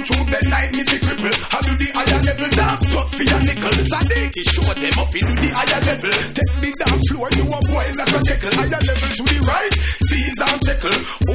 come through the night, me to cripple. I do the higher level dance, talk for your nickel. Zadiki show them up in the higher level. Take the dance floor, you a boy like a nickel. Higher level to the right, seize and tickle.